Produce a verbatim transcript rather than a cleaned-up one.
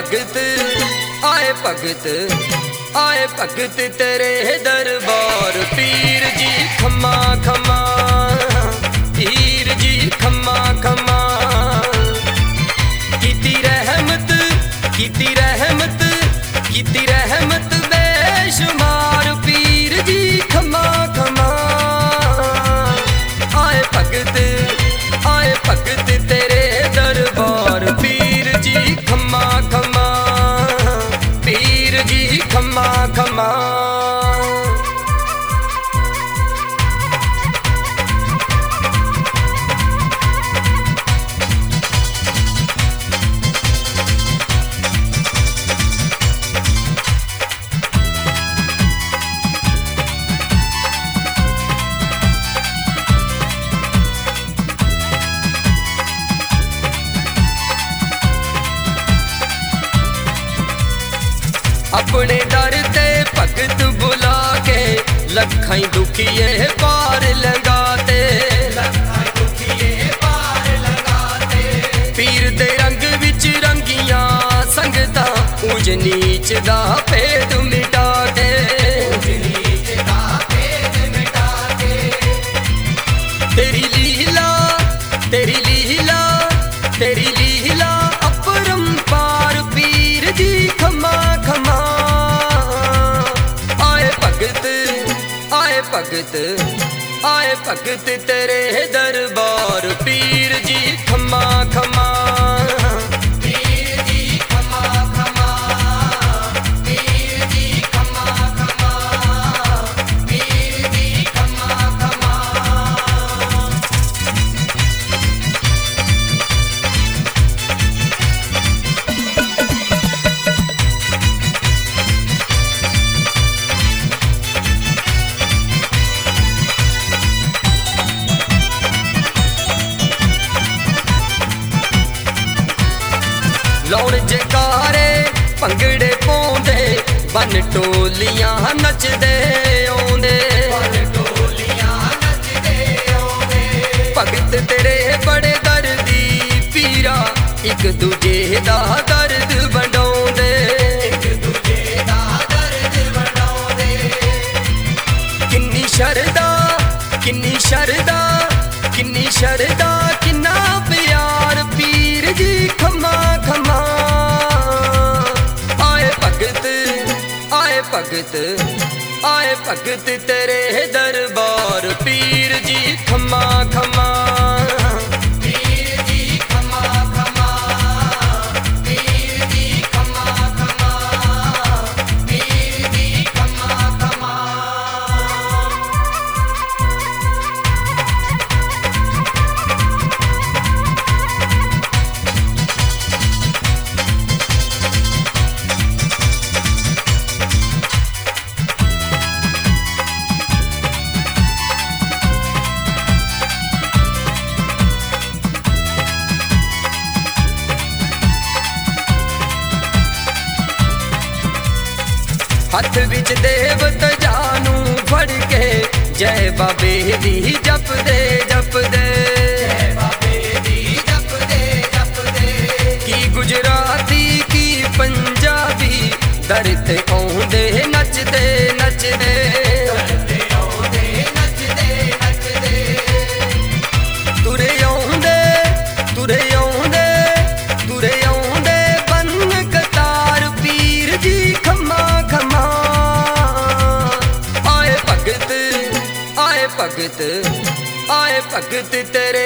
भगत आए भगत आए भगत तेरे दरबार। पीर जी खमा खमा पीर जी खमा खमा। कीती रहमत कीती रहमत कीती रहमत बेशुमार। पीर जी खमा खमा आए भगत आए भगत तेरे दरबार। पीर जी खमा खमा पीर जी खमा खमा। अपने दर ते भगत बुला के लखाई दुखिए पार लगाते। पीर दे रंग विच रंगिया संगता ऊंच नीच दा भेद मिटा के। तेरी लीला तेरी लीला तेरी लीला अपरंपार। पीर जी खमा खमा आए भगत आए भगत आए भगत तेरे दरबार। पीर जी खमा खमा पीर जी खमा खमा पीर जी खमा खमा पीर जी खमा खमा। लौड़ जकारे भंगड़े पाउंदे बन टोलियां नचदे आउंदे। भगत तेरे बड़े दर्दी पीरा एक दूजे दा दर्द वंडाउंदे। किन्नी शरदा किन्नी शरदा किन्नी शरदा किन्ना प्यार। पीर जी खमा खमा आए भगत आए भगत आए भगत तेरे दरबार। पीर जी खमा खमा पीर जी खमा खमा पीर जी खमा खमा पीर जी खमा खमा। हथ विच देव तजानू फड़ के जय बाबे दी जप दे जप दे। की गुजराती की पंजाबी दर ते आउंदे नचदे नचदे। तुरे आउंदे तुरे आउंदे तुरे आउंदे बन कतार। पीर जी खमा खमा आए भगत आए भगत आए भगत तेरे